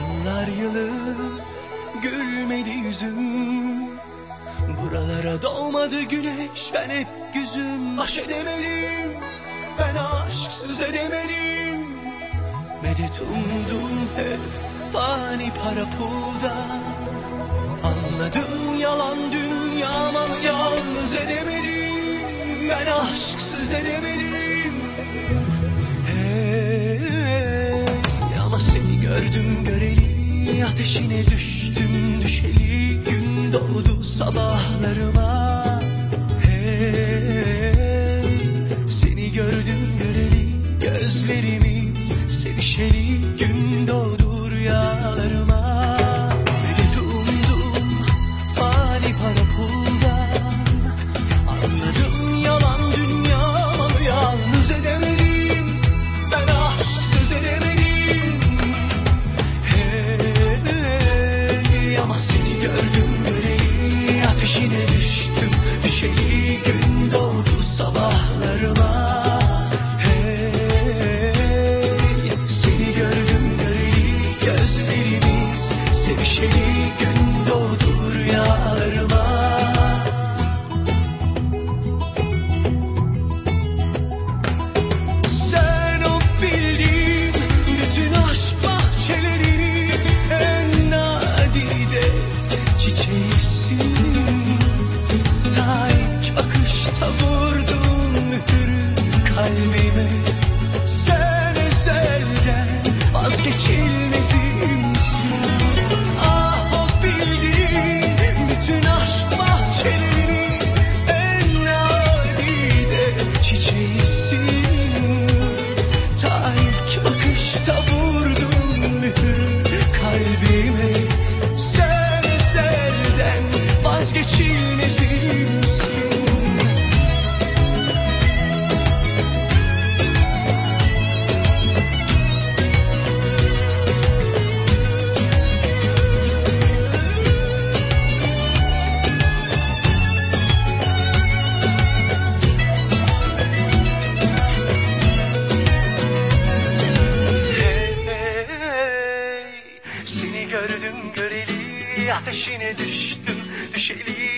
Yıllar yılı gülmedi yüzüm, buralara doğmadı güneş, ben hep güzüm. Baş edemedim, ben aşksız edemedim. Medet umdum hep fani para pulda. Anladım yalan dünyama, yalnız edemedim. Ben aşksız edemedim. Hey, ama seni gördüm göreli, ateşine düştüm düşeli, gün doğdu sabahlarıma. Hey, seni gördüm göreli, gözlerimiz sevişeli, gün doğdu rüyalarıma. Medet umdum fani para puldan. Anladım yalan dünyamı, yalnız edemedim. Ben aşksız edemedim. Hey, ama seni gördüm göreli, ateşine düştüm düşeli, gün doğdu sabahlarıma. Sevişeli, gün doğdu rüyalarıma. Sen o bildiğin bütün aşk bahçelerini en nadide çiçeğisin. Ta ilk bakışta vurdun mührü kalbime. Sen ezelden vazgeçilmezimsin. Gördüm göreli, ateşine düştüm düşeli,